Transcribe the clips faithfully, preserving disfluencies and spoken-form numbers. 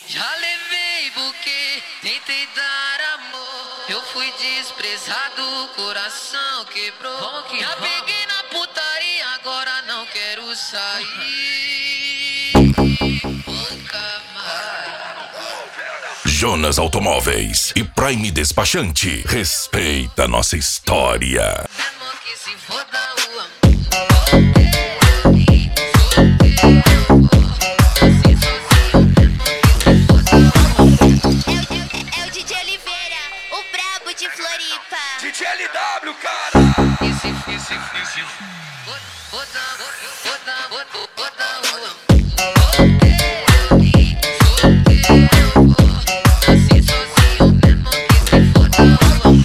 Já levei buquê, tentei dar amor. Eu fui desprezado, coração quebrou. Já peguei na putaria, agora não quero sair. Nunca mais. Jonas Automóveis e Prime Despachante. Respeita nossa história. Mesmo que se foda o amor. De Floripa. D J L W, cara. Esse, esse, esse. Foda, foda, foda, foda o amor. Nasci sozinho, mesmo que se foda o amor.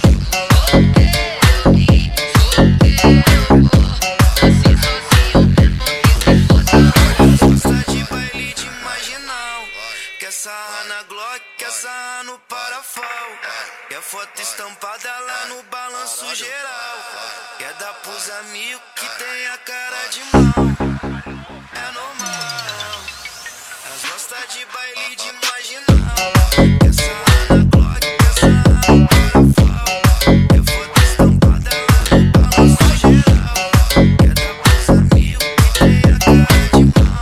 Nasci sozinho, mesmo que se foda o amor. Gosta de baile de marginal. Quer sarra na Glock, quer sarra no parafal. Quer foto estampada lá no balanço geral. Quer dar pros amigos que tem a cara de mal. É normal. Elas gostam de baile de marginal. Quer sarra na Glock, quer sarra no parafal. Quer foto estampada lá no balanço geral. Quer dar pros amigos que tem a cara de mal.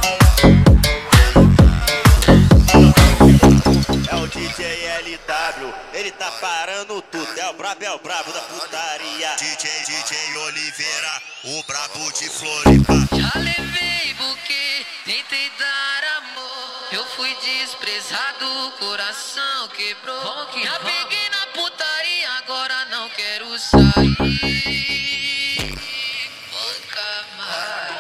É o D J L W, ele tá parando tudo, é o brabo, é o brabo da putaria. D J, D J Oliveira, o brabo de Floripa. Já levei buquê, tentei dar amor. Eu fui desprezado, coração quebrou. Já peguei na putaria, agora não quero sair. Nunca mais.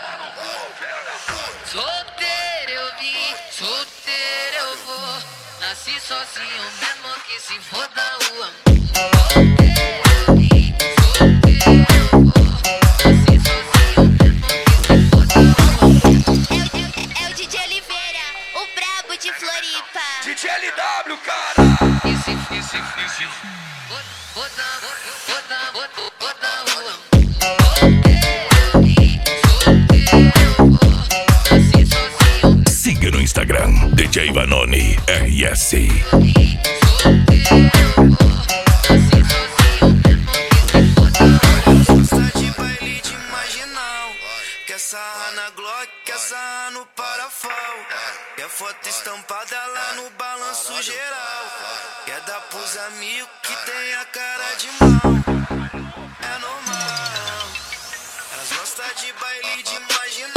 Solteiro eu vim, solteiro eu vou. Nasci sozinho, mesmo que se foda o amor. De Floripa. D J L W, cara. Esse, esse, esse. Foda, foda, foda, foda o amor. Nasci sozinho. Siga no Instagram, D J Vanoni R S. Gosta de baile de marginal. Quer sarra na Glock, quer sarra no parafal. Quer foto estampada lá no balanço geral. Quer dar pros amigos que tem a cara de mal. É normal. Elas gostam de baile de marginal.